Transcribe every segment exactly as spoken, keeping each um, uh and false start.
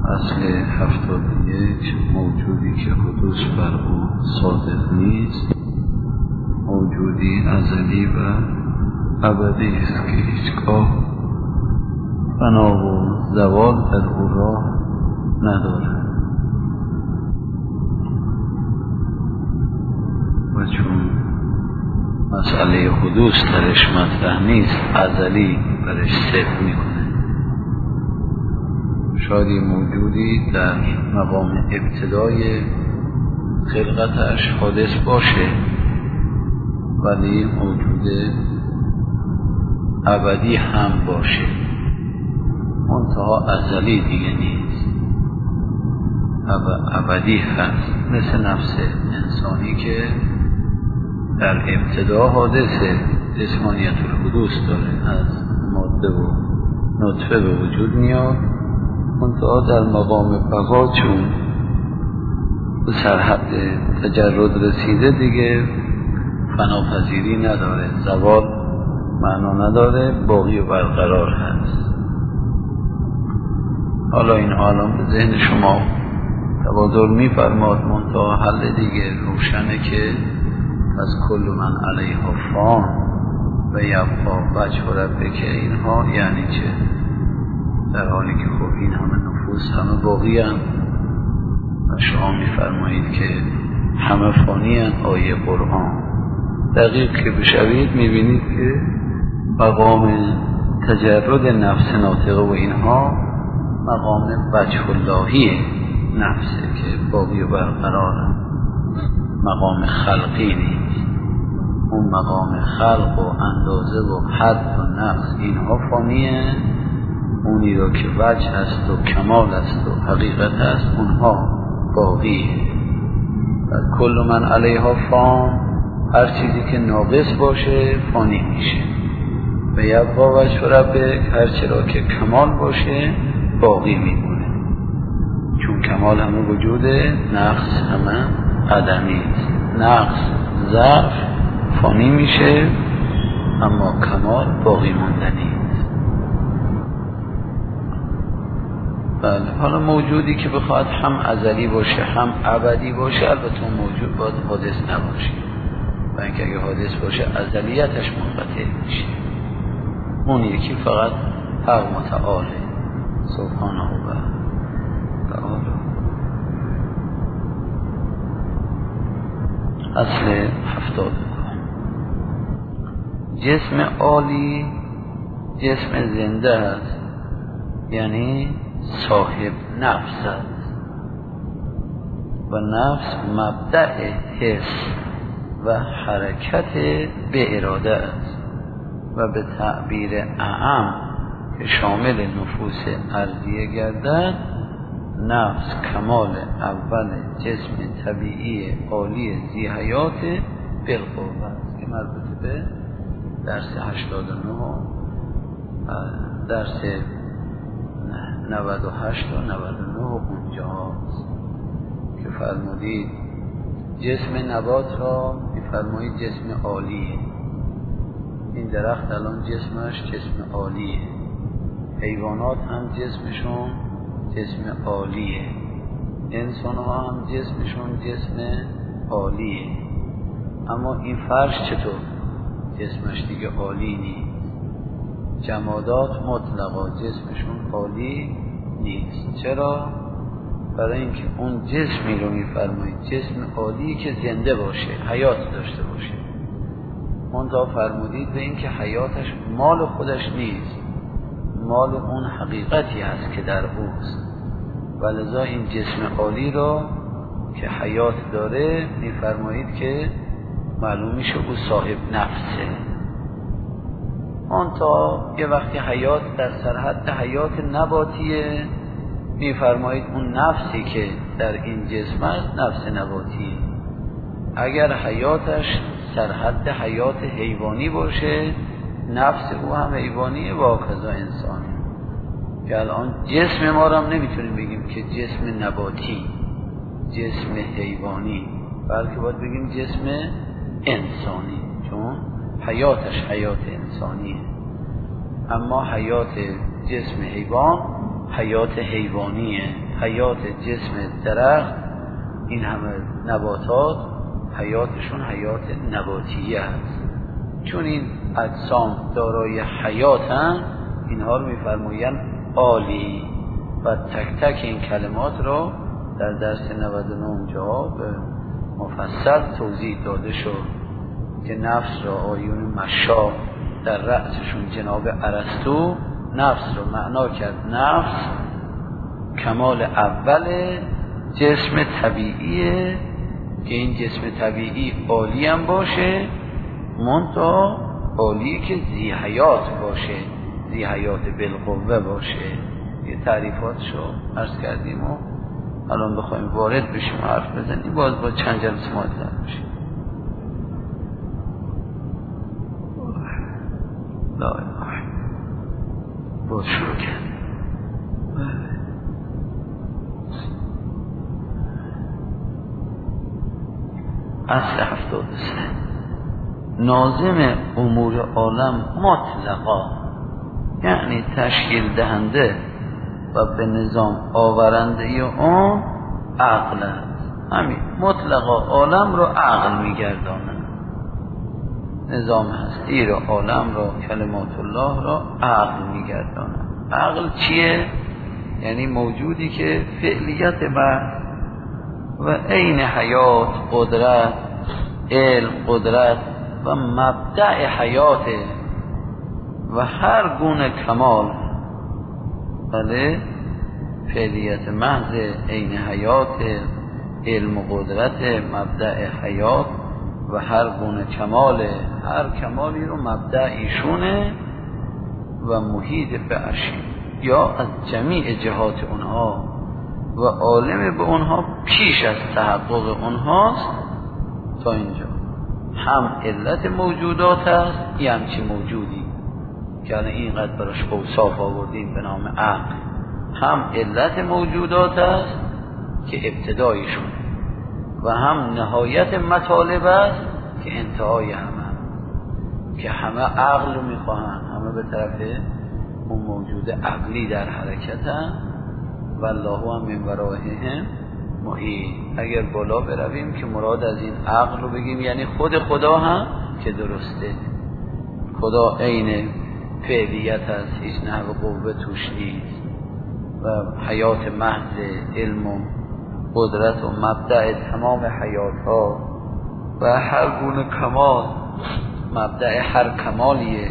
اصل هفتاد و یک، موجودی که حدوث بر او صادق نیست، موجودی ازلی و ابدی است که هیچگاه فنا و زوال در او راه ندارد. و چون مسئله حدوث درش مطرح نیست، ازلی برش صدق میکنه. شاید موجودی در مقام ابتدای خلقتش حادث باشه، ولی موجود ابدی هم باشه، منتها ازلی دیگه نیست، ابدی هست. مثل نفس انسانی که در ابتدا حادثه، جسمانیت الحدوث داره، از ماده و نطفه به وجود میاد، منتها در مقام بقا چون به سرحد تجرد رسیده دیگه فناپذیری نداره، زوال معنا نداره، باقی و برقرار هست. حالا این حالا به ذهن شما تبادر می‌فرماد، منتها حل دیگه روشنه که از کل من علیها فان و یبقا وجه ربک، اینها یعنی چه؟ در حالی که خب این همه نفوس همه باقی هم و شما می‌فرمایید که همه فانی هم. آیه قرآن دقیق که بشوید می‌بینید که مقام تجرد نفس ناطقه و اینها مقام وجه اللهی نفسه که باقی و برقراره، مقام خلقی نیست. اون مقام خلق و اندازه و حد و نقص اینها فانیه، اونی رو که وجه هست و کمال است و حقیقت هست اونها باقیه. و کل من علیها فان، هر چیزی که ناقص باشه فانی میشه. و یبقا وجه ربک، هر چرا که کمال باشه باقی میمونه، چون کمال همه وجوده، نقص همه عدمی است. نقص ضعف فانی میشه، اما کمال باقی موندنی است. بله، حالا موجودی که بخواد هم ازلی باشه هم ابدی باشه، البته اون موجود باید حادث نباشه، و اینکه اگه حادث باشه ازلیتش منقطع میشه. اون یکی فقط حق متعاله سبحانه و تعالی. اصل هفتاد، جسم عالی جسم زنده است، یعنی صاحب نفس است و نفس مبدأ حس و حرکت به اراده است و به تعبیر اعم که شامل نفوس ارضیه گردد، نفس کمال اول جسم طبیعی عالی ذی حیات بالقوه است که مربوط به درس هشتاد و نه، درس نود و هشت و نود و نه اونجاست که فرمودید جسم نبات را میفرمایید جسم عالیه. این درخت الان جسمش جسم عالیه، حیوانات هم جسمشون جسم عالیه، انسان ها هم جسمشون جسم عالیه. اما این فرش چطور جسمش دیگه عالی نیست؟ جمادات مطلقا جسمشون عالی نیست. چرا؟ برای اینکه اون جسمی رو میفرمایید جسم عالی که زنده باشه، حیات داشته باشه. منتها فرمودید به اینکه حیاتش مال خودش نیست، مال اون حقیقتی هست که در اوست، ولذا این جسم عالی را که حیات داره میفرمایید که معلوم میشه او صاحب نفسه. منتها یه وقتی حیات در سرحد حیات نباتیه، میفرمایید اون نفسی که در این جسم است نفس نباتیه. اگر حیاتش سرحد حیات حیوانی باشه، نفس او هم حیوانیه و کذا انسانی. که الان جسم ما رو هم نمیتونیم بگیم که جسم نباتی، جسم حیوانی، بلکه باید بگیم جسم انسانی، چون حیاتش حیات انسانیه. اما حیات جسم حیوان حیات حیوانیه، حیات جسم درخت، این همه نباتات حیاتشون حیات نباتیه هست. چون این اجسام دارای حیاتن، اینها رو میفرمایند عالی و تک تک این کلمات رو در درس نود و نه اونجا به مفصل توضیح داده شد که نفس را آیون مشا در رأسشون جناب ارسطو نفس رو معنا کرد. نفس کمال اول جسم طبیعیه که این جسم طبیعی عالی هم باشه، منتها عالی که ذی حیات باشه، ذی حیات بالقوه باشه. یه تعریفاتشو عرض کردیم و الان بخوایم وارد بشیم و حرف بزنیم باز با چند جلسه معطل بشیم. لا اله باز شروع کرد. اصل هفتاد و سه ناظم امور عالم مطلقا، یعنی تشکیل دهنده و به نظام آورنده اون عقل است. همین مطلقا عالم رو عقل میگردانه، نظام هستی رو، عالم رو، کلمات الله رو عقل میگردانه. عقل چیه؟ یعنی موجودی که فعلیت بر و عین حیات، قدرت، علم، قدرت و مبدأ حیات و هر گونه کمال، بله، فعلیت محض، عین حیات، علم و قدرت، مبدأ حیات و هر گونه کمال، هر کمالی رو مبدأ ایشونه و محیط بعشی یا از جمیع جهات اونها و عالم به اونها پیش از تحقق اونهاست. تا اینجا هم علت موجودات هست، یه همچی موجودی که الان اینقدر براش اوصاف آوردیم به نام عقل، هم علت موجودات هست که ابتدایشون و هم نهایت مطالب است که انتهای همه، که همه عقل رو میخواهن، همه به طرف اون موجود عقلی در حرکتن. والله هم من ورائهم محیط. اگر بالا برویم که مراد از این عقل رو بگیم یعنی خود خدا هم که درسته، خدا عین فعلیت هست، هیچ نحو قوه توش نیست و حیات محض، علم و قدرت و مبدأ تمام حیات ها و هر گونه کمال، مبدأ هر کمالیه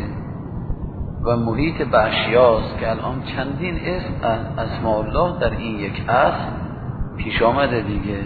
و محیط به اشیاست که الان چندین اسم از اسماء الله در این یک اصل پیش آمده دیگه.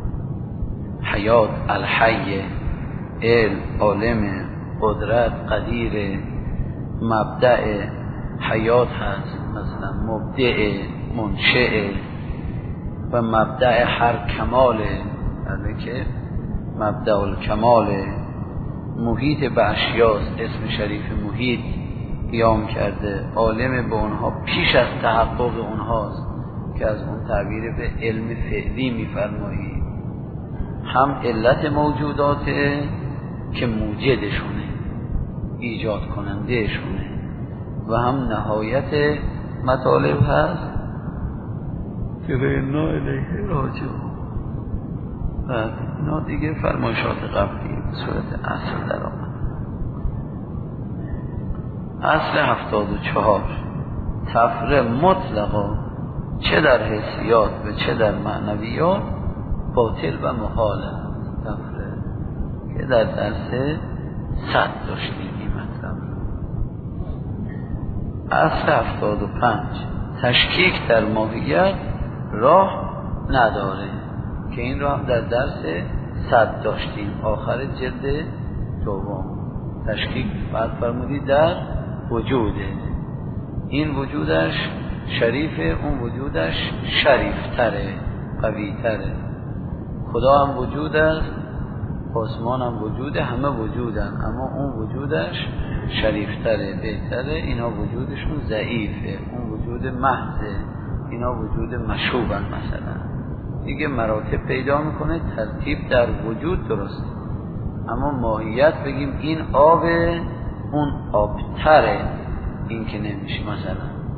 حیات، الحی، علم، عالم، قدرت، قدیر، مبدأ حیات هست، مثلا مبدع، منشئ و مبدأ هر کماله، یعنی که مبدأ الکماله، محیط به اشیاست، اسم شریف محیط قیام کرده، عالم به اونها پیش از تحقق اونهاست که از اون تعبیر به علم فعلی میفرمایی. هم علت موجوداته که موجدشونه، ایجاد کنندهشونه و هم نهایت مطالب هست که به انا الیه راجعون. بعد اینا دیگه فرمایشات قبلی به صورت اصل در آمد. اصل هفتاد و چهار تفره مطلقا چه در حسیات و چه در معنویات باطل و محال است. تفره که در درس صد داشتیم این مطلب. اصل هفتاد و پنج تشکیک در ماهیت راه نداره که این رو هم در درس صد داشتیم آخر جلد دوم. تشکیک بعد فرمودی در وجوده، این وجودش شریفه، اون وجودش شریفتره، قویتره. خدا هم وجود است، آسمان هم وجوده، همه وجودن، اما اون وجودش شریفتره، بهتره. اینا وجودشون ضعیفه، اون وجود محضه، اینا وجود مشوبن. مثلا دیگه مراتب پیدا میکنه، ترتیب در وجود درست، اما ماهیت بگیم این آب، اون آبتره، این که نمیشه. مثلا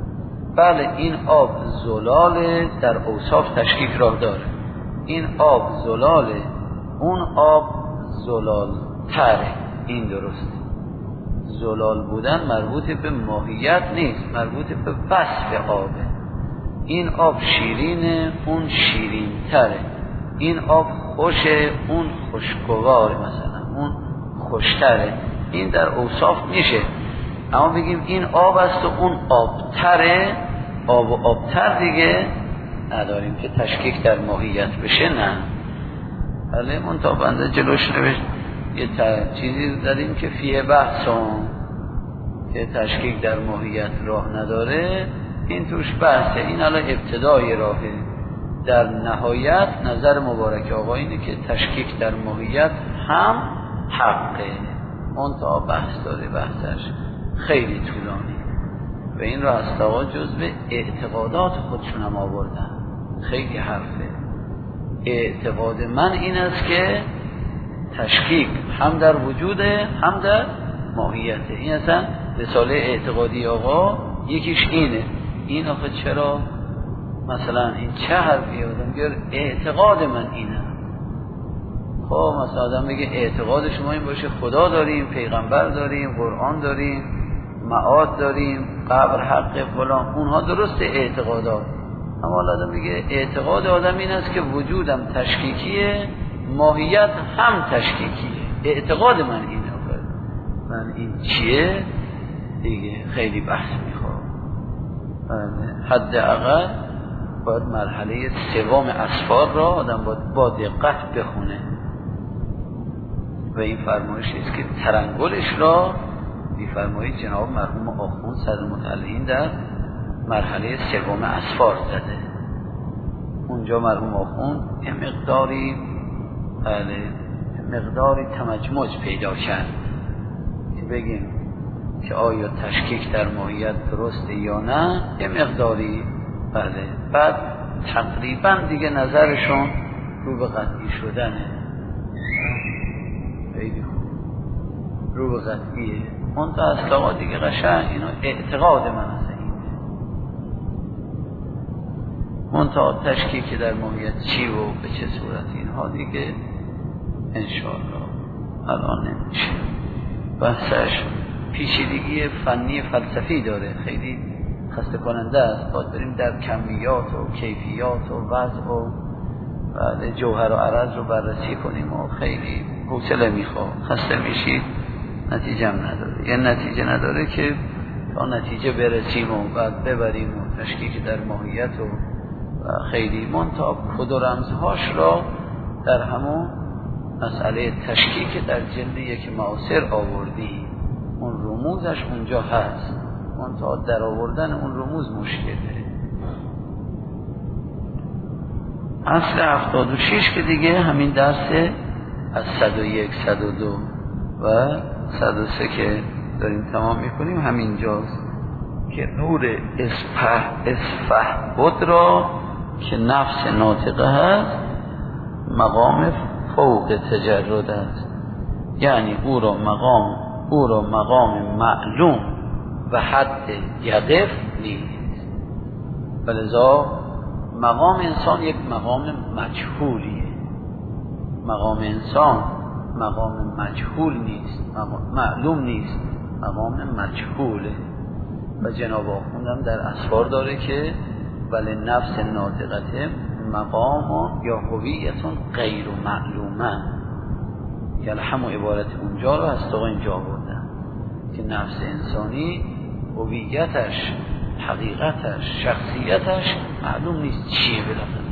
بله این آب زلال در اوصاف تشکیک راه داره، این آب زلاله، اون آب زلال تره، این درسته. زلال بودن مربوط به ماهیت نیست، مربوط به وصف آبه. این آب شیرینه، اون شیرین تره. این آب خوشه، اون خوشگواره، مثلا اون خوشتره. این در اوصاف میشه. اما بگیم این آب است و اون آب تره، آب و آب تر دیگه نداریم که تشکیک در ماهیت بشه. نه بله منطقه بنده جلوش نوشت یه چیزی داریم که فیه بحثون که تشکیک در ماهیت راه نداره، این توش بحثه. این الان ابتدای راهه. در نهایت نظر مبارک آقا اینه که تشکیک در ماهیت هم حقه، منطقه بحث داره، بحثش خیلی طولانی و این را هست آقا جزء اعتقادات خودشون هم آوردن. خیلی حرفه. اعتقاد من این است که تشکیک هم در وجوده هم در ماهیته. این اصلا رساله اعتقادی آقا یکیش اینه. این آخه چرا مثلا این چه حرفی آدم گر اعتقاد من اینه. خب مثلا آدم بگه اعتقاد شما این باشه خدا داریم، پیغمبر داریم، قرآن داریم، معاد داریم، قبر حق فلان، اونها درسته اعتقادات. اما آدم میگه اعتقاد آدم این است که وجودم تشکیکیه، ماهیت هم تشکیکیه. اعتقاد من اینه. من این چیه دیگه خیلی بحث میخواد. حد اقل باید مرحله سوم اسفار را آدم باید با دقت بخونه و این فرمایشی است که ترنگلش را بی فرمایش جناب مرحوم آخوند صدرالمتعلین در مرحله سوم اسفار زده. اونجا مرحوم آخوند یه مقداری بله مقداری تمجمج پیدا کرد که بگیم که آیا تشکیک در ماهیت درسته یا نه، یه مقداری بله. بعد تقریبا دیگه نظرشون رو به قطعی شدنه. خیلی خوب رو به قطعیه. منطقه اصلاقات دیگه قشنگ اینا اعتقاد من از اینه. منطقه تشکیک در ماهیت چی و به چه صورت اینها دیگه انشاءالله الان نمیشه. بحثش پیچیدگی فنی فلسفی داره، خیلی خسته کننده است. باید بریم در کمیات و کیفیات و وضع و بعد جوهر و عرض رو بررسی کنیم و خیلی حوصله میخواد. خسته میشید نتیجه هم نداره. یه نتیجه نداره که تا نتیجه برسیم و بعد ببریم و تشکیک در ماهیت و, و خیلی منطقه کد و رمزهاش را در همون مسئله تشکیک در جلد یک معاصر آوردی. اون رموزش اونجا هست، منطقه در آوردن اون رموز مشکله. اصل هفتاد و شش که دیگه همین درس از صد و یک، صد و دو و صد و سه که داریم تمام میکنیم همین جاست که نور اسفه اسفه بود را که نفس ناطقه هست مقام فوق تجرد است. یعنی او را مقام او را مقام معلوم و حد یقف نیست. ولذا مقام انسان یک مقام مجهولیه. مقام انسان مقام مجهول نیست، مقام معلوم نیست، مقام مجهوله. و جناب آخوندم در اسفار داره که ولی نفس ناطقته مقام یا هویتون غیر معلومه. یعنی همون عبارت اونجا رو هست آقا اینجا بردن که نفس انسانی هویتش، حقیقتش، شخصیتش معلوم نیست چیه. بالاخره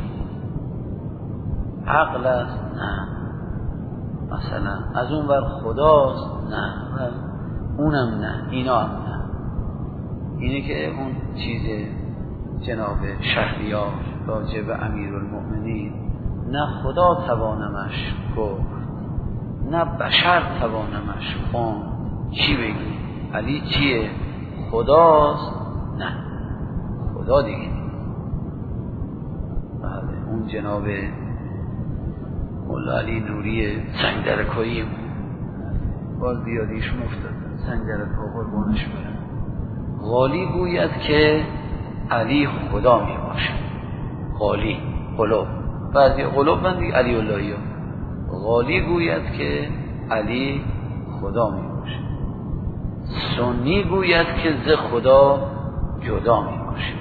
عقل است؟ نه. مثلا از اون ور خداست؟ نه. اونم نه. اینا هم نه. اینه که اون چیز جناب شهریار راجع به امیرالمؤمنین نه خدا توانمش گفت نه بشر توانمش خوند. چی بگی؟ علی چیه؟ خداست؟ نه خدا دیگه نیست. بله اون جناب مولا علی نوری سنگدرکایی باز بیادیش مفتد سنگدرکا قربانش برم. غالی گوید که علی خدا می باشه. غالی قلوب، بعضی قلوب بندی علی اللهی، غالی گوید که علی خدا می باشه. سنی گوید که ز خدا جدا می باشه.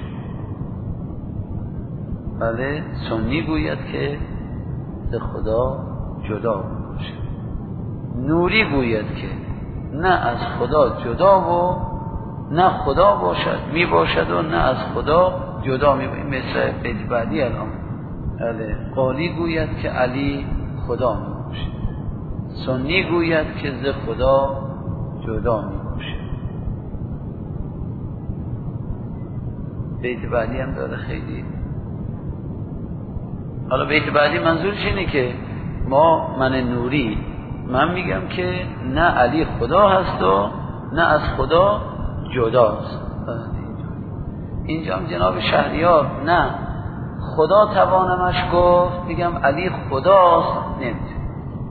بله، سنی گوید که ز خدا جدا می باشه. نوری گوید که نه از خدا جدا و نه خدا باشد می باشد و نه از خدا جدا می باشد. مثل بیت بعدی الان. بله، قالی گوید که علی خدا می باشه. سنی گوید که ز خدا جدا می باشه. بیت بعدی هم داره خیلی. حالا بیت بعدی منظورش اینه که ما من نوری من میگم که نه علی خدا هست و نه از خدا جداست. اینجا هم جناب شهریار نه خدا توانمش گفت، میگم علی خداست نمیتونه.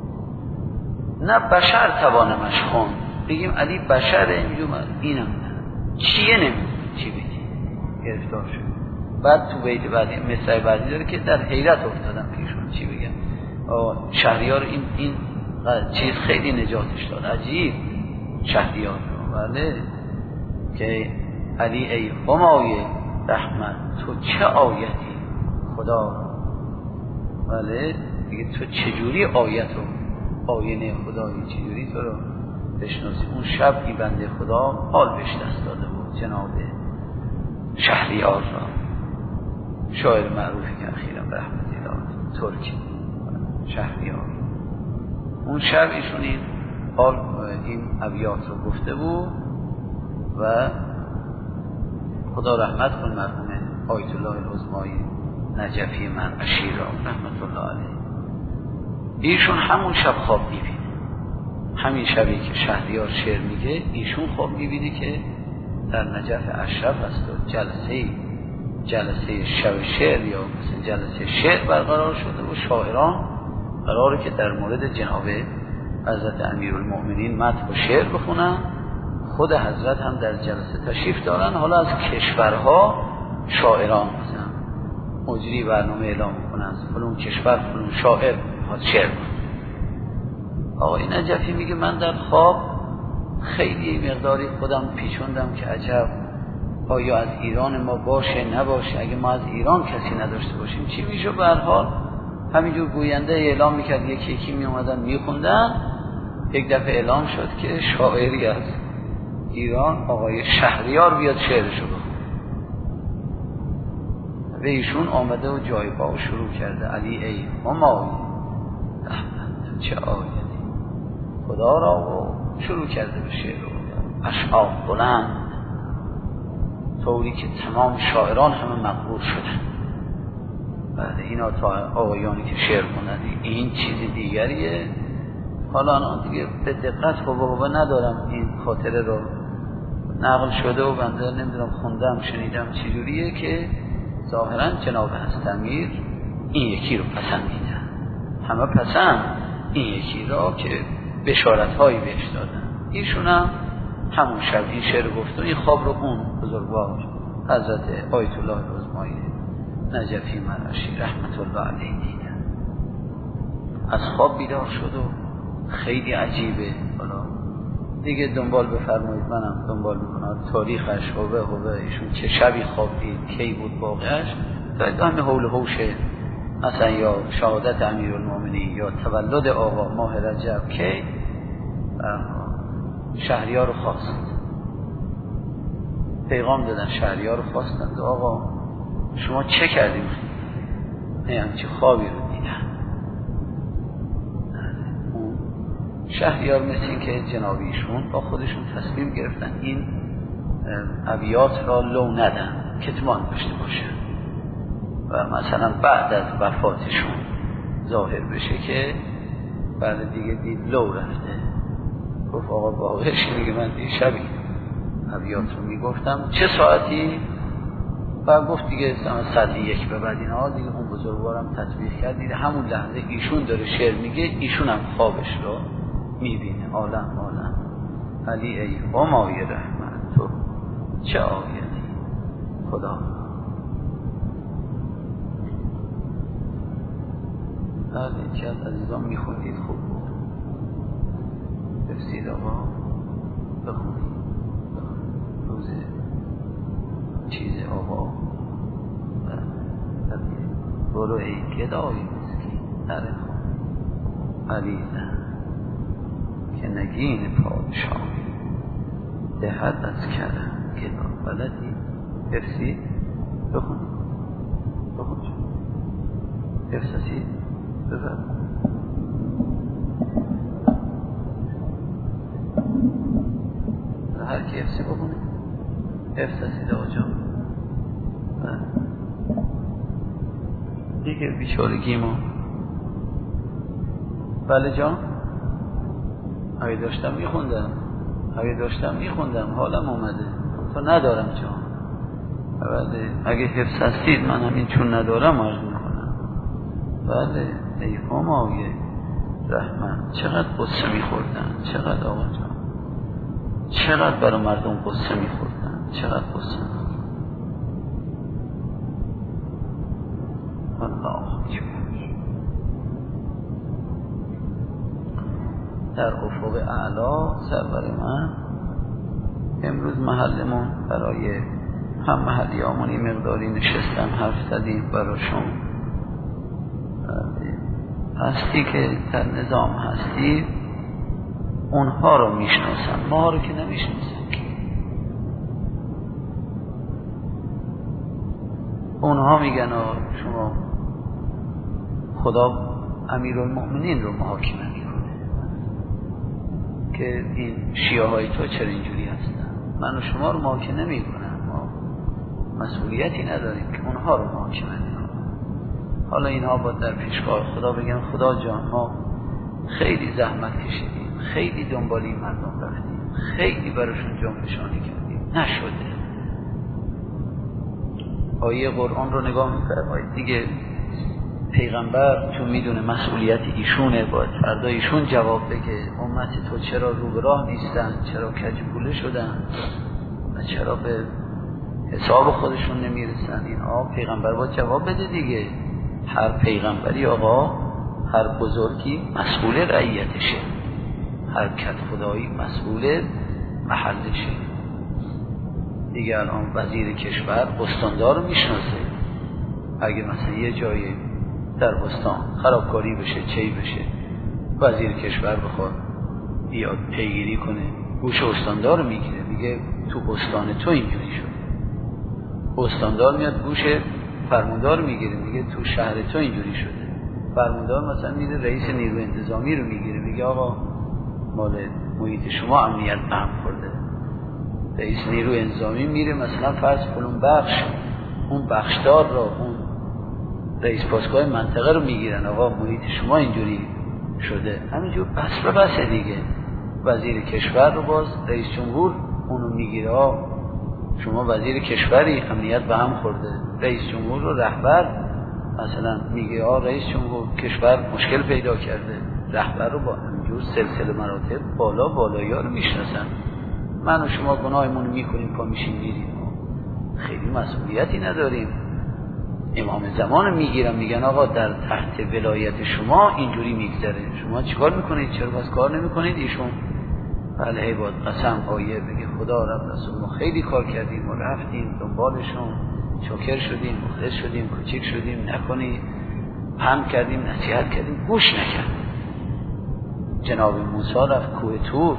نه بشر توانمش خوند، بگیم علی بشره، اینجا اینم نه چیه نمیدونه چی بگی، گرفتار شد. بعد تو بیت بعدی مثل بعدی داره که در حیرت افتادم پیشون چی بگم. شهریار این این چیز خیلی نجاتش داد، عجیب شهریار. بله که علی ای همای رحمت تو چه آیتی خدا. بله دیگه تو چجوری آیت و آینه خدایی چجوری تو رو بشناسی. اون شب این بنده خدا حال بهش دست داده بود جناب شهریار را، شاعر معروفی که اخیراً به رحمتی داد ترکی شهریار. اون شب ایشون این حال این ابیات رو گفته بود و خدا رحمت کن مرحوم آیت الله العظمای نجفی مرعشی را رحمت الله علیه. ایشون همون شب خواب میبینه، همین شبی که شهریار شعر میگه ایشون خواب میبینه که در نجف اشرف است و جلسه جلسه شب شعر یا مثل جلسه شعر برقرار شده و شاعران قراره که در مورد جناب حضرت امیرالمؤمنین مدح و شعر بخونن. خود حضرت هم در جلسه تشریف دارن. حالا از کشورها شاعران مثلا مجری برنامه اعلام میکنن فلان کشور فلان شاعر میخواد شعر کنه. آقای نجفی میگه من در خواب خیلی مقداری خودم پیچوندم که عجب آیا از ایران ما باشه نباشه، اگه ما از ایران کسی نداشته باشیم چی میشه. به هر حال همینجور گوینده اعلام میکرد، یکی یکی میومدن میخوندن. یک دفعه اعلام شد که شاعری از ایران آقای شهریار بیاد شعرشو بخونه و ایشون آمده و جای پا شروع کرده علی ای همای رحمت چه آیتی خدا را و شروع کرده به شعر و اشعار بلند طوری که تمام شاعران همه مغرور شدن. بعد اینا تا آقایانی که شعر خوندن این چیز دیگریه. حالا الان دیگه به دقت حبه ندارم این خاطره رو نقل شده و بنده نمیدونم خوندم شنیدم چجوریه که ظاهرا جناب حضرت امیر این یکی رو پسندیدن، همه پسند این یکی را که بشارت هایی بهش دادن. ایشون هم همون شب این شعر گفت و این خواب رو اون بزرگوار حضرت آیت الله العظمای نجفی مرعشی رحمت الله علیه دیدن. از خواب بیدار شد و خیلی عجیبه. حالا دیگه دنبال بفرمایید، منم دنبال میکنم تاریخش هوه هوه ایشون چه شبی خواب دید، کی بود واقعش، تا همه حول و حوشه مثلا یا شهادت امیرالمومنین یا تولد آقا ماه رجب کی شهریار رو خواست، پیغام دادن شهریار رو خواستند آقا شما چه کردیم؟ نه همچه خوابی رو دیدن. شهریار مثل این که جنابیشون با خودشون تصمیم گرفتن این ابیات را لو ندن، کتمان داشته باشن و مثلا بعد از وفاتشون ظاهر بشه که بعد دیگه دید لو رفته. گفت آقا واقعش میگه من دیشبی ابیات رو میگفتم چه ساعتی؟ و گفت دیگه ساعتی یک به بعد اینها دیگه اون بزرگوارم تطبیق کرد، دیده همون لحظه ایشون داره شعر میگه ایشون هم خوابش رو میبینه. عالم عالم علی ای همای رحمت تو چه آیتی خدا. بعد که از عزیزان میخوندید خوب بود. تفسیر آقا بخونید روز چیز آقا برو ای گدای مسکین در خون علیزن که نگین پادشاهی دهد از کرم گدا بلدی تفسیر بخونید بخونید تفسیر بفرد هر کی افسی بخونه افساسید آجا دیگه بیچارگی ما. بله جان اگه داشتم میخوندم اگه داشتم میخوندم حالم اومده تو ندارم جان. بله اگه حفظ هستید من همین چون ندارم عرض میکنم. بله ای همایه رحمت چقدر قصه میخوردن چقدر آقا جان چقدر برای مردم قصه میخوردن چقدر قصه میخوردن. الله در افق اعلا سرور من امروز محلمون برای هم محلی آمونی مقداری نشستم حرف زدیم براشون. هستی که در نظام هستی اونها رو میشناسن ما رو که نمیشناسن. اونها میگن شما خدا امیرالمؤمنین رو محاکمه میکنه که این شیعه های تو چرا اینجوری هستن. من و شما رو محاکمه نمیکنن ما مسئولیتی نداریم که اونها رو محاکمه میکنن. حالا اینها با در پیشگاه خدا بگن خدا جان ما خیلی زحمت کشیدیم خیلی دنبال این مردم رفتیم خیلی براشون جنبشانی کردیم نشده. آیه قرآن رو نگاه می‌فرمایید دیگه پیغمبر چون میدونه مسئولیت ایشونه باید فردا ایشون جواب بگه امت تو چرا رو به راه نیستن چرا کجگوله شدن و چرا به حساب خودشون نمیرسن. این آقا پیغمبر باید جواب بده دیگه. هر پیغمبری آقا هر بزرگی مسئول رعیتشه هر کت خدایی مسئول محلشه دیگه. الان وزیر کشور بستاندار رو میشناسه اگه مثلا یه جایی در بستان خرابکاری بشه چی بشه وزیر کشور بخواد بیاد پیگیری کنه گوش استاندار رو میگیره میگه تو بستان تو اینجوری شده. استاندار میاد گوش فرماندار میگیره میگه تو شهر تو اینجوری شده. فرماندار مثلا میره رئیس نیروی انتظامی رو میگیره میگه آقا مال محیط شما امنیت به هم خورده. رئیس نیروی انتظامی میره مثلا فرض فلان بخش اون بخشدار رو اون رئیس پاسگاه منطقه رو میگیرن آقا محیط شما اینجوری شده. همینجور بس به بسه دیگه. وزیر کشور رو باز رئیس جمهور اونو میگیره آقا شما وزیر کشوری امنیت به هم خورده. رئیس جمهور رو رهبر مثلا میگه آقا رئیس جمهور کشور مشکل پیدا کرده. رهبر رو با همینجور سلسله مراتب بالا بالایی‌ها رو میشناسن. من و شما گناهمون رو میکنیم پا میشیم میریم خیلی مسئولیتی نداریم. امام زمان میگیرن میگن آقا در تحت ولایت شما اینجوری میگذره شما چیکار میکنید چرا بس کار نمیکنید ایشون بله عباد قسم آیه بگه خدا رب رسول ما خیلی کار کردیم و رفتیم دنبالشون شاکر شدیم مخلص شدیم کوچیک شدیم نکنید هم کردیم نصیحت کردیم گوش نکرد. جناب موسی رفت کوه طور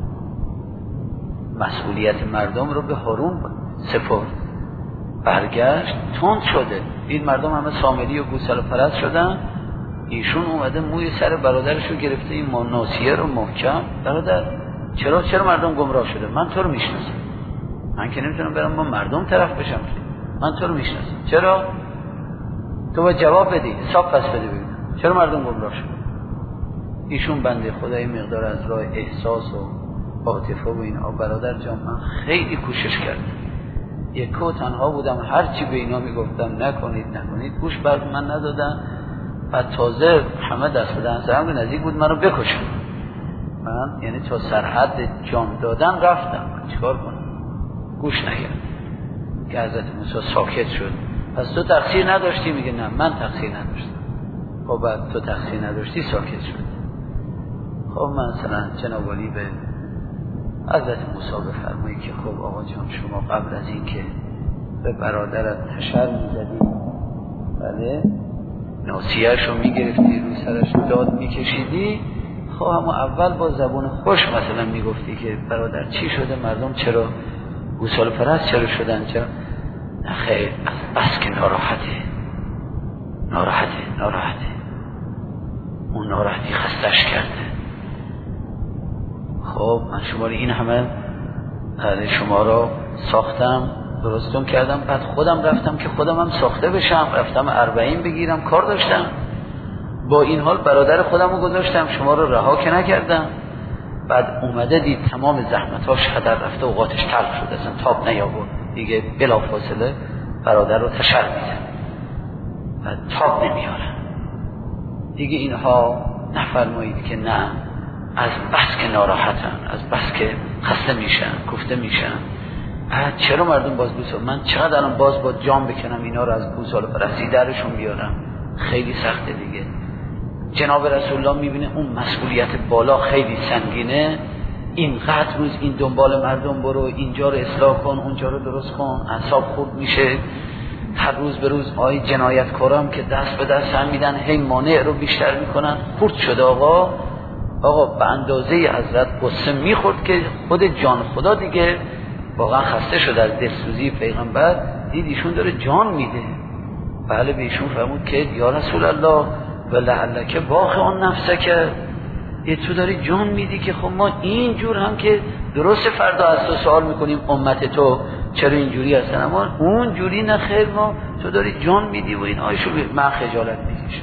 مسئولیت مردم رو به هارون سپرد برگشت تند شده این مردم همه سامری و گوساله پرست شدن. ایشون اومده موی سر برادرش رو گرفته این ناسیه رو محکم برادر چرا چرا مردم گمراه شده من تو رو میشناسم من که نمیتونم برم با مردم طرف بشم من تو رو میشناسم چرا تو باید جواب بدی حساب پس بده ببینم چرا مردم گمراه شده. ایشون بنده خدای مقدار از راه احساس و عاطفه و اینا برادر جان من خیلی کوشش کردم یک و تنها بودم هرچی به اینا میگفتم نکنید نکنید گوش بر من ندادن و تازه همه دست بدن سرم به نزدیک بود من رو بکشن. من یعنی تا سرحد جان دادن رفتم چیکار کنم گوش نکرد که حضرت موسی ساکت شد. پس تو تقصیر نداشتی؟ میگه نه من تقصیر نداشتم خب بعد تو تقصیر نداشتی ساکت شد. خب مثلا جناب عالی به حضرت موسی بفرمایید که خب آقا جان شما قبل از این که به برادرت تشر میزدی، بله ناسیه‌اش رو میگرفتی رو سرش داد میکشیدی، خب همون اول با زبون خوش مثلا میگفتی که برادر چی شده، مردم چرا گوساله پرست چرا شدن، چرا نه خیر از بس که ناراحته ناراحته ناراحته اون ناراحتی خستش کرده. خب من شما رو این همه شما رو ساختم درستم کردم، بعد خودم رفتم که خودم هم ساخته بشم، رفتم اربعین بگیرم کار داشتم، با این حال برادر خودم رو گذاشتم شما رو رها که نکردم. بعد اومده دید تمام زحمتاش هدر رفته، اوقاتش تلخ شده، اصلا تاب نیاورد دیگه، بلا فاصله برادر رو تشر میزن و تاب نمیارن دیگه. اینها نفرمایید که نه، از بس که ناراحتن، از بس که خسته میشن، کفته میشن. چرا مردم باز گوساله، من چقدر الان باز با جام بکنم اینا رو از گوساله پرستی درشون بیارم، خیلی سخته دیگه. جناب رسول الله میبینه اون مسئولیت بالا خیلی سنگینه، اینقدر روز این دنبال مردم برو، اینجا رو اصلاح کن، اونجا رو درست کن، اعصاب خورد میشه. هر روز به روز آی جنایتکارام که دست به دست هم میدن، هی مانع رو بیشتر میکنن. خورد شده آقا آقا به اندازه حضرت قصه میخورد که خود جان خدا دیگه واقعا خسته شده از دلسوزی پیغمبر، دید ایشون داره جان میده. بله به ایشون فرمود که یا رسول الله و لعلک باخع نفسک، یه تو داری جان میدی که خب ما اینجور هم که درست فردا از تو سوال میکنیم امت تو چرا اینجوری هستن، اما اون جوری نه خیر، ما تو داری جان میدی و این آیشو من خجالت میکشم.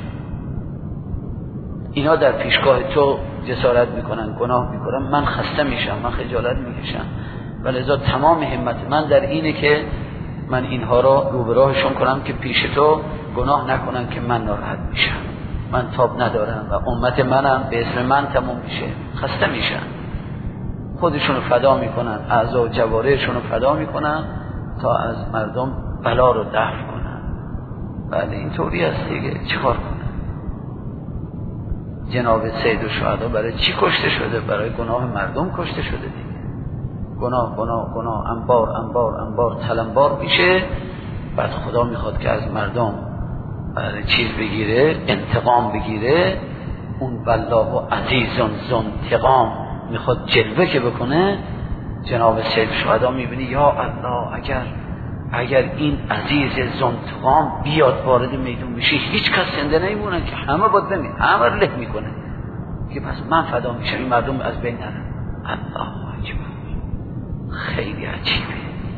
اینا در پیشگاه تو جسارت میکنن، گناه میکنن، من خسته میشم، من خجالت میکشم. ولذا تمام همت من در اینه که من اینها را رو به راهشون کنم که پیش تو گناه نکنن که من ناراحت میشم، من تاب ندارم و امت منم به اسم من تموم میشه، خسته میشن، خودشونو فدا میکنن، اعضا و جوارحشونو فدا میکنن تا از مردم بلا رو دفع کنن. بله این طوری است دیگه، چیکار کنن؟ جناب سید الشهدا برای چی کشته شده؟ برای گناه مردم کشته شده دیگه. گناه گناه گناه انبار انبار انبار تلمبار میشه، بعد خدا میخواد که از مردم برای چیز بگیره، انتقام بگیره. اون والله عزیزون ذو انتقام میخواد جلوه که بکنه. جناب سید الشهدا میبینی یا الله اگر اگر این عزیز ذو انتقام بیاد وارد میدون میشه، هیچ کس زنده نمیمونه که همه باید بمیر، همه رو له میکنه که پس من فدا میشم، این مردم از بین نرن. الله اکبر، خیلی عجیبه،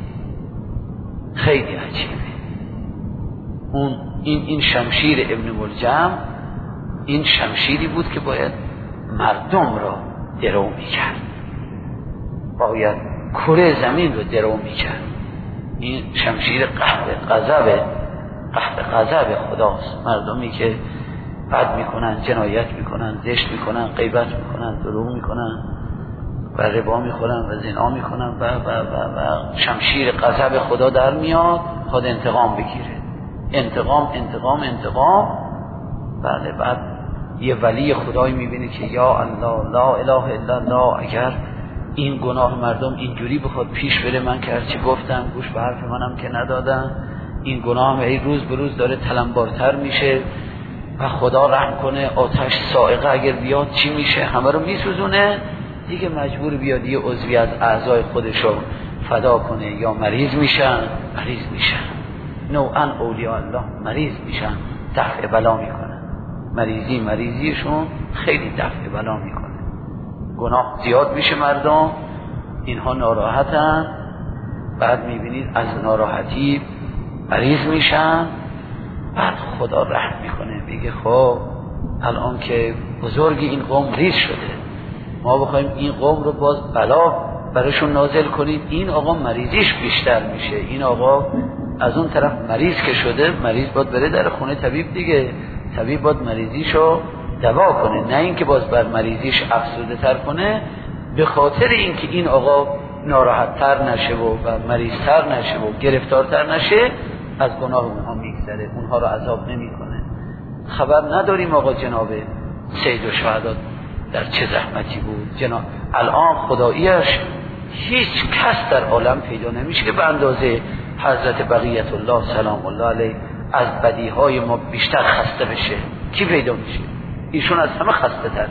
خیلی عجیبه. اون این این شمشیر ابن ملجم این شمشیری بود که باید مردم را درو میکرد، باید کره زمین رو درو میکرد. این شمشیر قهر غضب قهر غضب خداست. مردمی که بد میکنن، جنایت میکنن، زشت میکنن، غیبت میکنن، دروغ میکنن و ربا میخورن و زنا میکنن و و و و شمشیر غضب خدا در میاد، خود انتقام بگیره. انتقام انتقام انتقام. بله بعد یه ولی خدایی میبینه که یا الله لا اله الا الله، اگر این گناه مردم اینجوری بخواد پیش بره، من که هرچی گفتم گوش به حرف منم که ندادم، این گناه هم روز به روز داره تلمبارتر میشه و خدا رحم کنه آتش صاعقه اگر بیاد چی میشه؟ همه رو میسوزونه دیگه، مجبور بیاد یه عضوی از اعضای خودشو فدا کنه، یا مریض میشن مریض میشن نوعا اولیاء الله مریض میشن، دفع بلا میکنن، مریضی مریضیشون خیلی دفع بلا میکنه. گناه زیاد میشه، مردم اینها ناراحتن، بعد میبینید از ناراحتی مریض میشن، بعد خدا رحم میکنه، میگه خب الان که بزرگی این قوم ریز شده، ما بخوایم این قوم رو باز بلا براشون نازل کنیم، این آقا مریضیش بیشتر میشه، این آقا از اون طرف مریض که شده، مریض باید بره در خونه طبیب دیگه، طبیب باید مریضیشو دوا کنه، نه اینکه باز بر مریضیش افسوده تر کنه، به خاطر اینکه این آقا ناراحت تر نشه و, و مریض تر نشه و گرفتار تر نشه، از گناه اونها میگذره، اونها رو عذاب نمی کنه. خبر نداریم آقا جناب سید الشهدا در چه زحمتی بود. جناب الان خداییش هیچ کس در عالم پیدا نمیشه که به اندازه حضرت بقیت الله سلام الله علیه از بدیهای ما بیشتر خسته بشه. کی پیدا میشه؟ ایشون از همه خسته تر،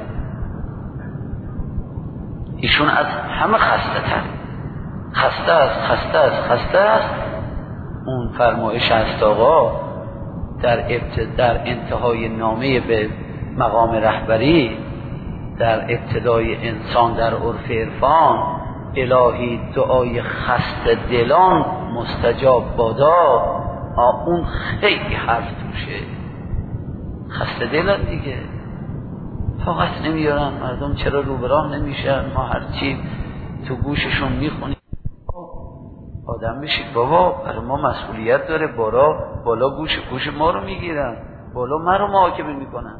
ایشون از همه خسته تر، خسته است خسته است خسته است. اون فرمایش است آقا در ابتدا در انتهای نامه به مقام رهبری، در ابتدای انسان در عرف عرفان، الهی دعای خسته دلان مستجاب بادا. اون خیلی حرف توشه، خسته دلان دیگه طاقت نمیارن مردم، چرا رو به راه نمیشن؟ ما هرچی تو گوششون میخونیم آدم میشید بابا برای ما مسئولیت داره، بالا بالا گوش گوش ما رو میگیرن، بالا ما رو محاکمه میکنن.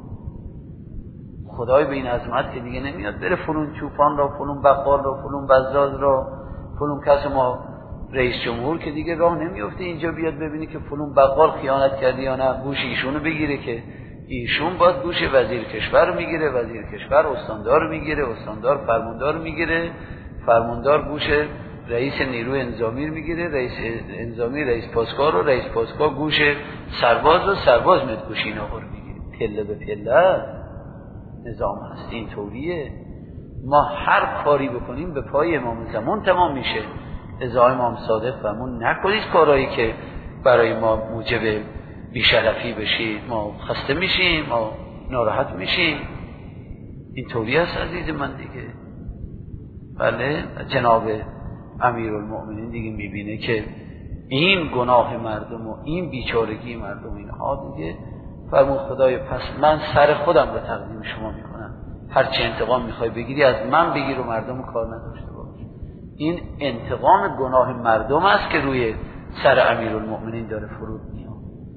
خدای به این عظمت که دیگه نمیاد بره فلون چوپان را، فلون بقال را، فلون بزاز را، فلون کس ما رئیس جمهور که دیگه راه نمیفته اینجا بیاد ببینی که فلون بقال خیانت کرده یا نه، گوش ایشونو بگیره که ایشون باید گوش وزیر کشور میگیره، وزیر کشور استاندار میگیره، استاندار فرماندار میگیره، فرماندار گوش رئیس نیروی انضامی میگیره، رئیس انضامی رئیس پاسگاه رو، رئیس پاسگاه گوش سرباز رو، سرباز میاد گوش اینا رو میگیره. پله به پله نظام هست، این طوریه. ما هر کاری بکنیم به پای امام زمان تمام میشه. ازای امام صادق فرمون نکنید کارهایی که برای ما موجب بیشرفی بشید، ما خسته میشیم، ما ناراحت میشیم. این طوری است عزیز من دیگه. بله جناب امیرالمؤمنین دیگه میبینه که این گناه مردم و این بیچارگی مردم اینها دیگه، فرمود خدای پس من سر خودم رو تقدیم شما میکنم، هر چه انتقام میخوای بگیری از من بگیر و مردم کار نداشته باش. این انتقام گناه مردم است که روی سر امیرالمؤمنین داره فرود میاد.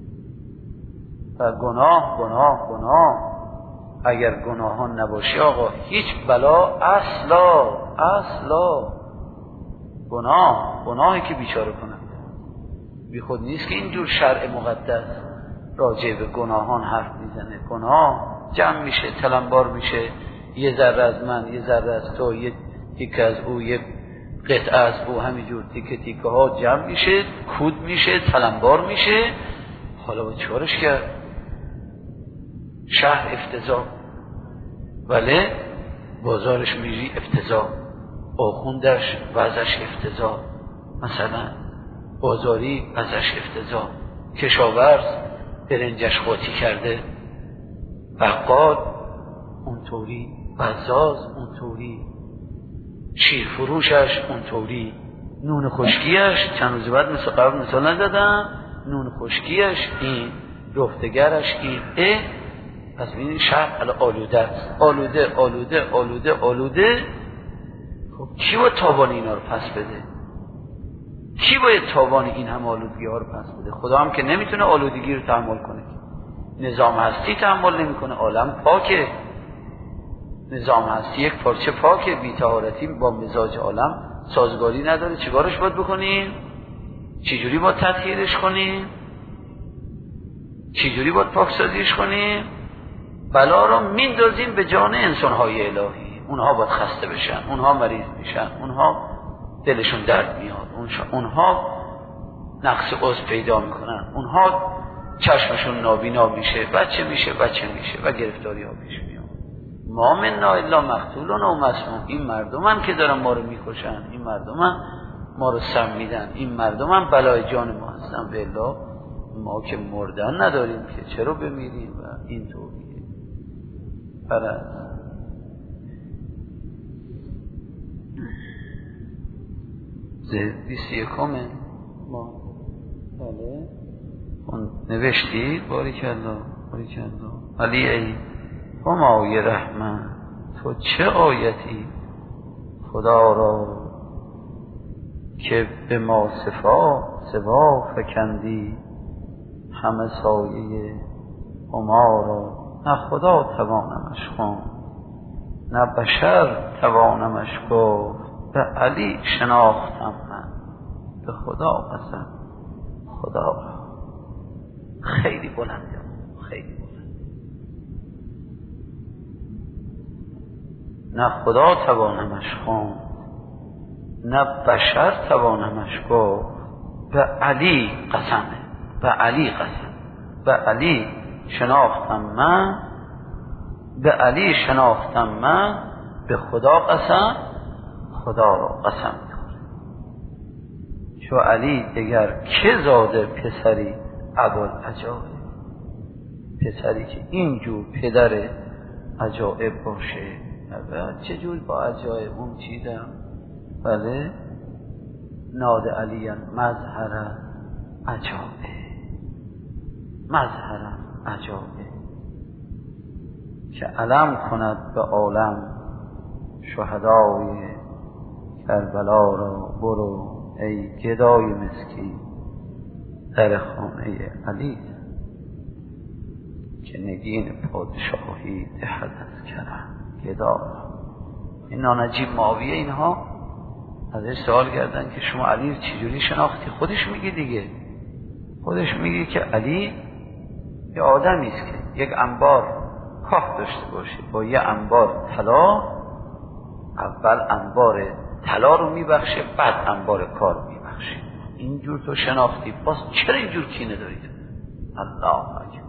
و گناه گناه گناه اگر گناهان نباشه آقا هیچ بلا اصلا اصلا. گناه گناهی که بیچاره کننده بی خود نیست که اینجور شرع مقدس راجع به گناهان حرف میزنه. گناه جمع میشه، تلمبار میشه، یه ذره از من، یه ذره از تو، یه تیکه از او، یه قطعه از او، همینجور تیکه تیکه ها جمع میشه، کود میشه، تلمبار میشه. حالا با چارش کرد؟ شهر افتضاح، ولی بازارش میری افتضاح، آخوندش وضعش افتضاح، مثلا بازاری وضعش افتضاح، کشاورز برنجش قاطی کرده، بقال اونطوری، بزاز اونطوری، شیر فروشش اونطوری، نون خشکیش چند روز بعد مثل قبل مثال نزدم، نون خشکیش این، رفتگرش این. اه پس ببینید شهر الان آلوده است، آلوده آلوده آلوده آلوده. خب کی باید تاوان اینا رو پس بده؟ کی باید تاوان این هم آلودگی ها رو پس بده؟ خدا هم که نمیتونه آلودگی رو تحمل کنه، نظام هستی تحمل نمیکنه، عالم پاکه، نظام هستی یک پارچه پاکه، بی طهارتی با مزاج عالم سازگاری نداره. چیکارش باید بکنیم؟ چجوری باید تطهیرش کنیم؟ چجوری باید پاکسازیش کنیم؟ بلا رو میندازیم به جان انسان‌های الهی. اونها باید خسته بشن، اونها مریض میشن، اونها دلشون درد میاد، اونها نقص عضو پیدا میکنن، اونها چشمشون نابینا میشه، بچه میشه بچه میشه و گرفتاری ها پیش میاد. ما منا الا مقتولون و مسموم. این مردم هم که دارن ما رو میکشن، این مردم هم ما رو سم میدن، این مردم هم بلای جان ما هستن. به الله ما که مردن نداریم که چرا بمیریم؟ و این طوریه. برای بیست یکمه ما بله اون نوشتی باریکالله باریکالله علی ای همای رحمن تو چه آیتی خدا را که به ما صفا سوا فکندی همه سایه هما را. نه خدا توانمش خون نه بشر توانمش گفت به علی شناختم من به خدا قسم خدا را. خیلی بلنده، خیلی بلنده. نه خدا توانمش خواند، نه بشر توانمش گفت. به علی قسمه، به علی قسم، به علی شناختم من، به علی شناختم من، به خدا قسم، خدا را قسم داره. چو علی دگر که زاده پسری ابوالعجایب، پسری که اینجور پدر عجایب باشه. چجور با عجایب اون چیدم؟ بله، ناد علی مظهر عجایب، مظهر عجایب، که علم کند به عالم شهدای کربلا را. برو ای گدای مسکین در خانه علی، که نگین پادشاهی دهد از کرم گدا. این نانجیب معاویه اینها ازش سوال کردن که شما علی چجوری شناختی؟ خودش میگه دیگه، خودش میگه که علی یه آدمی است که یک انبار کاه داشته باشه با یه انبار طلا، اول انبار طلا رو میبخشه بعد انبار کار میبخشه. اینجور تو شناختی، باز چرا اینجور کینه دارید؟ الله اکبر،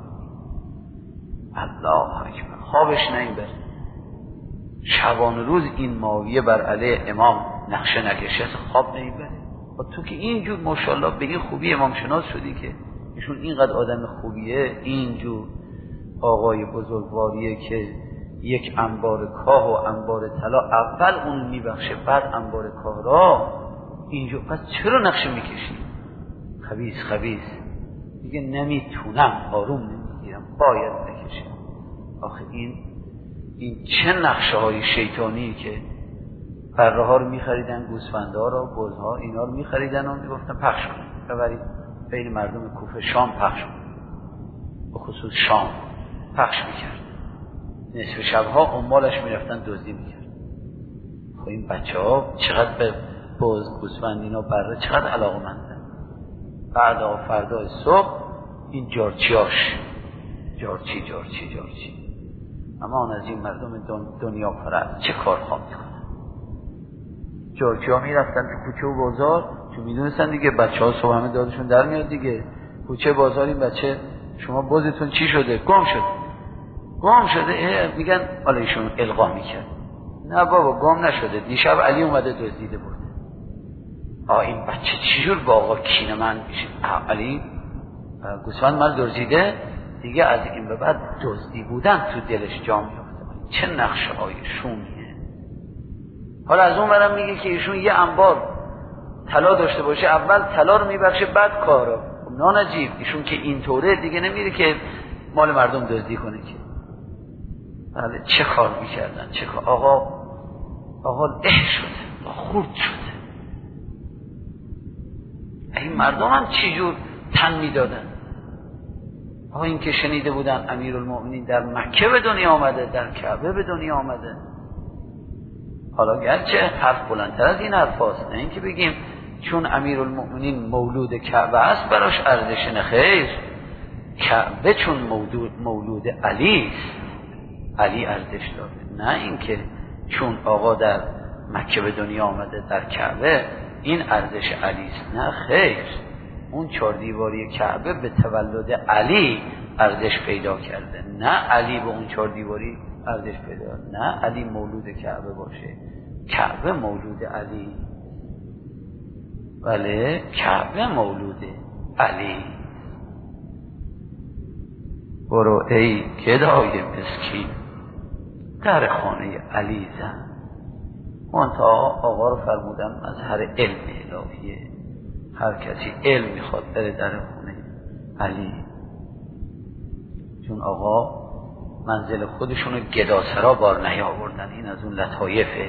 الله اکبر. خوابش نمیبره، شبان روز این معاویه بر علیه امام نقشه نکشه، خواب نمیبره. و تو که اینجور ماشاءالله به این خوبی امام شناس شدی که ایشون اینقدر آدم خوبیه، اینجور آقای بزرگواریه که یک انبار کاه و انبار طلا اول اون میبخشه بعد انبار کاه را، اینجور پس چرا نقشه میکشی؟ خبیث خبیث میگه نمیتونم، آروم نمیگیرم، باید بکشم. آخه این این چه نقشه های شیطانی که بره ها رو میخریدن، گوسفنده ها رو، بزها، اینا رو میخریدن و میگفتن پخش کنید ببرید بین مردم کوفه شام پخش کنید، به خصوص شام پخش میکرد. نصف شبها عمالش میرفتن دزدی میکرد. خب این بچه ها چقدر به بز، گوسفند، اینا بره چقدر علاقه مندن. بعد فردای صبح این جارچیاش، جارچی جارچی جارچی. اما آن از این مردم دنیا پرست چه کار خواه میکنن؟ جارچی ها میرفتن تو کوچه و بازار، چون میدونستن دیگه بچه ها صبح همه دادشون در میاد دیگه. کوچه بازار این بچه شما بازتون چی شده؟ گم شده، گم شده. میگن حالا ایشون القا میکرد، نه بابا گم نشده، دیشب علی اومده دزدیده برده. آ این بچه چجور با آقا کینه من میشه؟ علی گوسفند من دزدیده دیگه، از این به بعد دزدی بودن تو دلش جا میفته. چه نقشه های شومیه. حالا از اون برم میگه که ایشون یه انبار طلا داشته باشه، اول طلا رو میبخشه بعد کارا. نانجیب ایشون که اینطوره دیگه نمیره که مال مردم دزدی کنه که. بله چه کار میکردن، چه کار. آقا آقا اه شده، خورد شده. این مردم هم چی جور تن میدادن. آقا این که شنیده بودن امیرالمؤمنین در مکه به دنیا آمده، در کعبه به دنیا آمده. حالا گرچه حرف بلندتر از این حرف هست، نه اینکه بگیم چون امیرالمؤمنین مولود کعبه است براش ارزش نخیر، کعبه چون مولود, مولود علی علی ارزش داره. نه اینکه چون آقا در مکه به دنیا آمده در کعبه این ارزش علی است. نه خیر، اون چهار دیواری کعبه به تولد علی ارزش پیدا کرده، نه علی به اون چهار دیواری ارزش پیدا کرده. نه علی مولود کعبه باشه، کعبه مولود علی. بله کعبه مولود علی. برو ای گدای مسکین در خانه علی زن. منتها آقا رو فرمودن از هر علم الهیه، هر کسی علم میخواد بره در خونه علی، چون آقا منزل خودشونو گداسرا بار نیاوردن. این از اون لطایفه،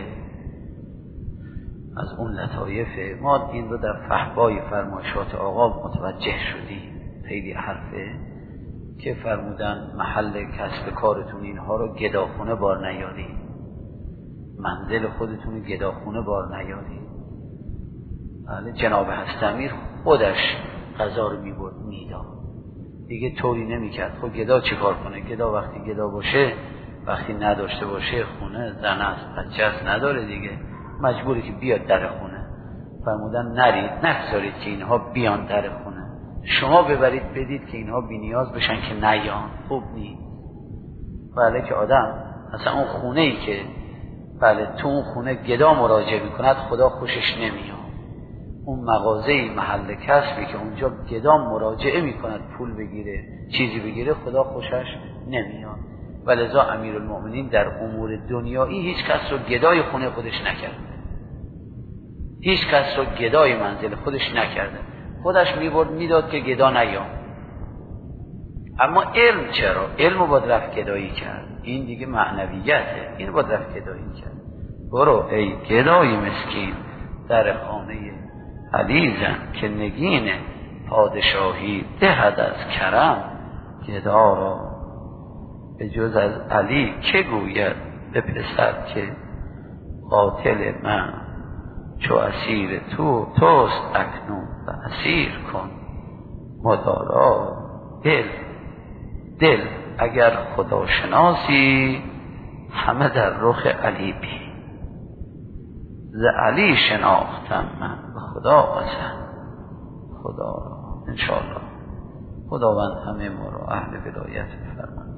از اون لطایفه. ما این رو در فحوای فرمایشات آقا متوجه شدیم. خیلی حرفه که فرمودن محل کسب کارتون اینها رو گداخونه بار نیارید، منزل خودتون رو گداخونه بار نیارید. بله جناب هست امیر خودش غذا رو میبرد میداد، دیگه طوری نمیکرد. خب گدا چه کار کنه؟ گدا وقتی گدا باشه وقتی نداشته باشه خونه، زن است، بچه است، نداره دیگه، مجبوری که بیاد در خونه. فرمودن نرید، نگذارید که اینها بیان در خونه، شما ببرید بدید که اینها بی نیاز بشن که نیان. خوب نیست. بله که آدم اصلا اون خونه ای که بله تو اون خونه گدا مراجعه میکند خدا خوشش نمیاد. اون مغازه محل کسبی که اونجا گدا مراجعه میکند پول بگیره چیزی بگیره خدا خوشش نمیاد. ولذا امیرالمؤمنین در امور دنیایی هیچ کس رو گدای خونه خودش نکرده، هیچ کس رو گدای منزل خودش نکرده، خودش میبرد میداد که گدا نیام. اما علم چرا؟ علم رو باید رفت گدایی کرد. این دیگه معنویته، این باید رفت گدایی کرد. برو ای گدای مسکین در خانه علی زن که نگین پادشاهی دهد از کرم، گدا را به جز از علی که گوید به پسر که قاتل من چو اسیر تو توست اکنون و اسیر کن مدارا دل. دل اگر خدا شناسی همه در رخ علی بی، ز علی شناختم من به خدا قسم خدا را. انشاءالله خداوند همه ما را اهل ولایت بفرماید.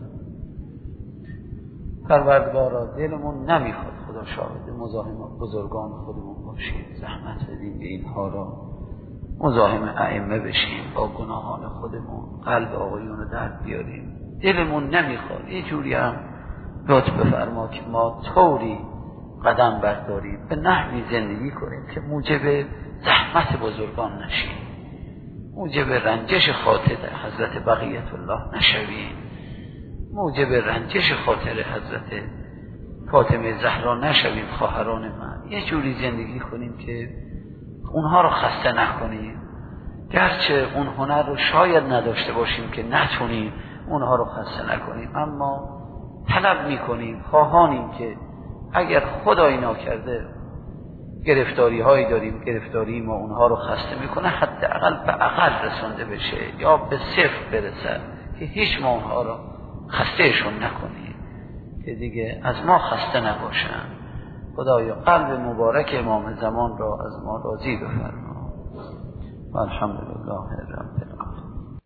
پروردگارا دلمون نمیخواد خدا شاهد مزاحم بزرگان خودمون باشیم، زحمت بدیم به اینها را مزاحم ائمه بشیم، با گناهان خودمون قلب آقایون رو درد بیاریم. دلمون نمیخواد. یه جوری هم لطف بفرما که ما طوری قدم برداریم، به نحوی زندگی کنیم که موجب زحمت بزرگان نشیم، موجب رنجش خاطر حضرت بقیت الله نشویم، موجب رنجش خاطر حضرت فاطمه زهرا نشویم. خواهران من یه جوری زندگی کنیم که اونها رو خسته نکنیم، گرچه اون هنر رو شاید نداشته باشیم که نتونیم اونها رو خسته نکنیم، اما طلب میکنیم، خواهانیم که اگر خدایی ناکرده گرفتاری هایی داریم، گرفتاری ما اونها رو خسته میکنه، حداقل به اقل رسونده بشه یا به صفر برسد که هیچ ما اونها رو خستهشون نکنیم، که دیگه از ما خسته نباشن. خدایا قلب مبارک امام زمان را از ما راضی بفرما. الحمدلله رب